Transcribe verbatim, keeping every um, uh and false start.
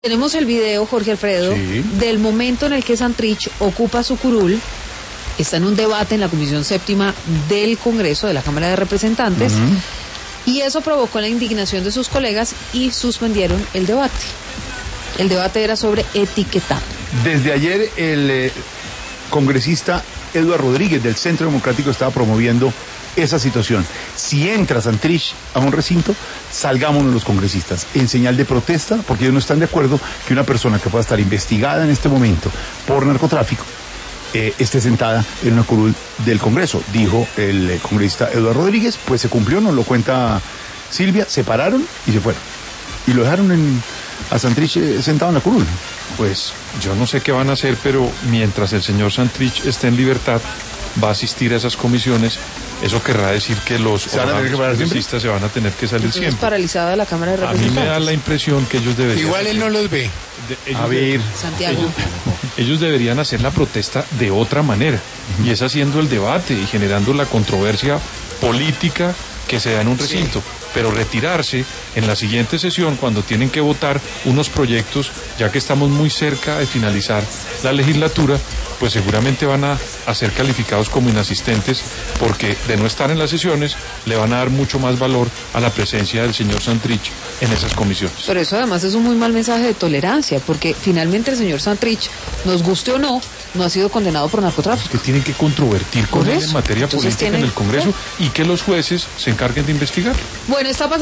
Tenemos el video, Jorge Alfredo, sí, del momento en el que Santrich ocupa su curul, está en un debate en la Comisión Séptima del Congreso, de la Cámara de Representantes, uh-huh. y eso provocó la indignación de sus colegas y suspendieron el debate. El debate era sobre etiquetado. Desde ayer el eh, congresista Eduardo Rodríguez del Centro Democrático estaba promoviendo esa situación. Si entra Santrich a un recinto, salgámonos los congresistas en señal de protesta, porque ellos no están de acuerdo que una persona que pueda estar investigada en este momento por narcotráfico eh, esté sentada en una curul del Congreso, dijo el eh, congresista Eduardo Rodríguez. Pues se cumplió, nos lo cuenta Silvia, se pararon y se fueron. Y lo dejaron en, a Santrich eh, sentado en la curul. Pues yo no sé qué van a hacer, pero mientras el señor Santrich esté en libertad, va a asistir a esas comisiones. Eso querrá decir que los congresistas se van a tener que salir. Entonces, siempre. Paralizada la Cámara de A mí Representantes. me da la impresión que ellos deberían... Igual él no los ve. De, ellos a ver, Santiago. Ellos, ellos deberían hacer la protesta de otra manera, uh-huh. y es haciendo el debate y generando la controversia política que se da en un recinto, sí. pero retirarse en la siguiente sesión cuando tienen que votar unos proyectos, ya que estamos muy cerca de finalizar la legislatura, pues seguramente van a, a ser calificados como inasistentes, porque de no estar en las sesiones le van a dar mucho más valor a la presencia del señor Santrich en esas comisiones. Pero eso además es un muy mal mensaje de tolerancia, porque finalmente el señor Santrich, nos guste o no, no ha sido condenado por narcotráfico. Que tienen que controvertir con él en materia Entonces política tienen... en el Congreso, y que los jueces se encarguen de investigar. Bueno, está pasando.